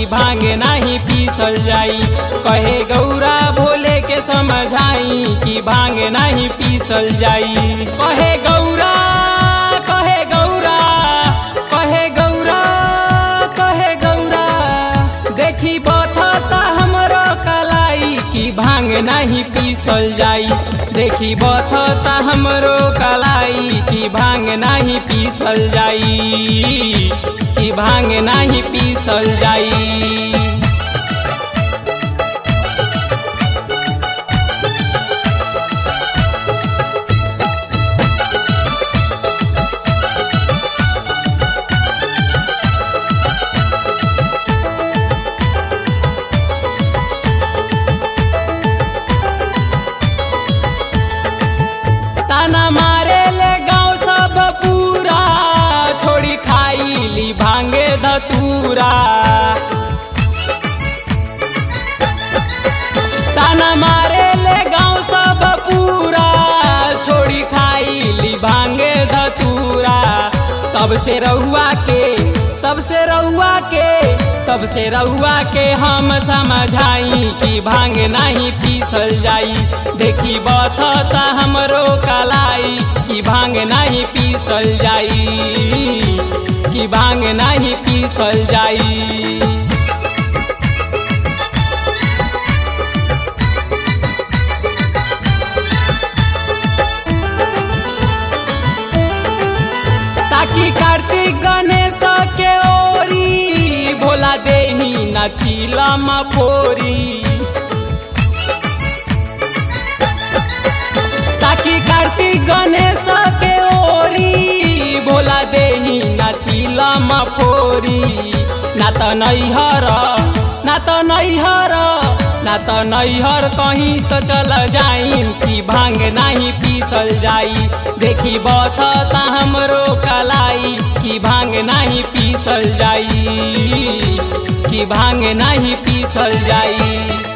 भांग नहीं पीसल जाई। कहे गौरा भोले के समझाई कि भांग नहीं पीसल जाई। कहे गौरा कहे गौरा कहे गौरा कहे गौरा देखी बथता हमरो कलाई कि भांग नहीं पीसल जाई। देखी बथता हमरो कलाई कि भांग नहीं पीसल जाई। कि भांग नहीं पीसल जाई। ताना मारे ले गाँव सब पूरा छोड़ी खाईली भांगे धतूरा। ताना मारे ले गाँव सब पूरा छोड़ी खाईली भांगे धतूरा। तब से रहुआ के हम समझाई कि भांग नहीं पीसल जाई। देखी बथता हमरो कलाई कि भांग नहीं पीसल जाई। कि भांग नहीं पीसल जाई। ताकि कार्तिक गणेश के ओरी भोला देही न चिलम फोरी। ताकि कार्तिक गणेश के ओरी भोला देही न चिलम फोरी। ना तो नैहर कहीं तो चल जाई कि भांग नहीं पीसल जाई। देखी बथता हमरो कलाई कि भांग नहीं पीसल जाई। कि भांग नहीं पीसल जाई।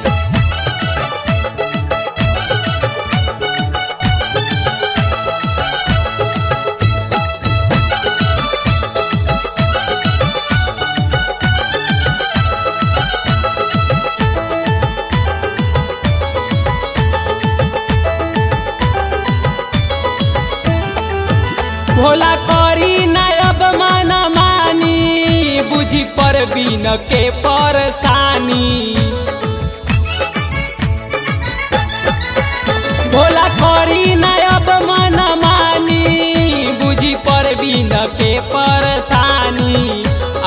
भोला करी नायब मन मानी बुझी पर बिन के परेशानी। भोला करी नायब मन मानी बुझी पर बिन के परेशानी।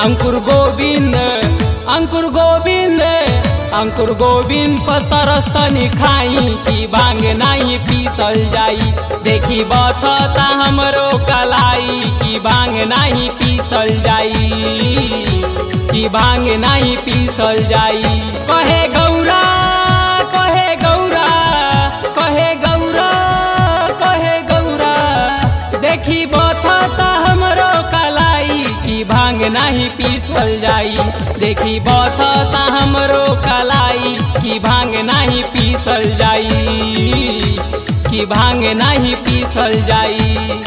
अंकुर गोविंद पर तरस्तनी खाई कि भांग नहीं पीसल जाई। देखी बथता हमरो कलाई कि भांग नहीं पीसल जाई। कि भांग नहीं पीसल जाई। कहे गौरा कहे गौरा कहे गौरा कहे गौरा देखी बथता हमरो कलाई कि भांग नहीं पीसल जाई। देखी बथता हमरो कलाई कि भांग नहीं पीसल जाई। कि भांग नहीं पीसल जाई।